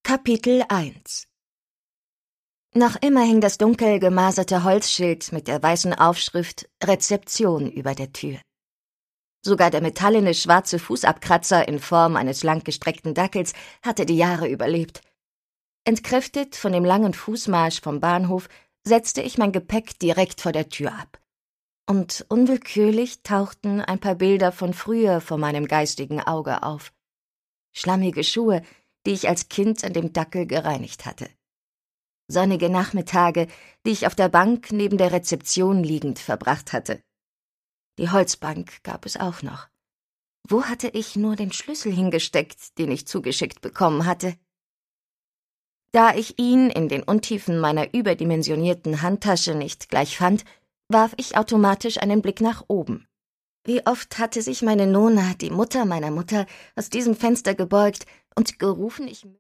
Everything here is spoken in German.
Kapitel 1 Noch immer hing das dunkel gemaserte Holzschild mit der weißen Aufschrift »Rezeption« über der Tür. Sogar der metallene schwarze Fußabkratzer in Form eines langgestreckten Dackels hatte die Jahre überlebt. Entkräftet von dem langen Fußmarsch vom Bahnhof setzte ich mein Gepäck direkt vor der Tür ab. Und unwillkürlich tauchten ein paar Bilder von früher vor meinem geistigen Auge auf. Schlammige Schuhe, die ich als Kind an dem Dackel gereinigt hatte. Sonnige Nachmittage, die ich auf der Bank neben der Rezeption liegend verbracht hatte. Die Holzbank gab es auch noch. Wo hatte ich nur den Schlüssel hingesteckt, den ich zugeschickt bekommen hatte? Da ich ihn in den Untiefen meiner überdimensionierten Handtasche nicht gleich fand, warf ich automatisch einen Blick nach oben. Wie oft hatte sich meine Nona, die Mutter meiner Mutter, aus diesem Fenster gebeugt und gerufen, ich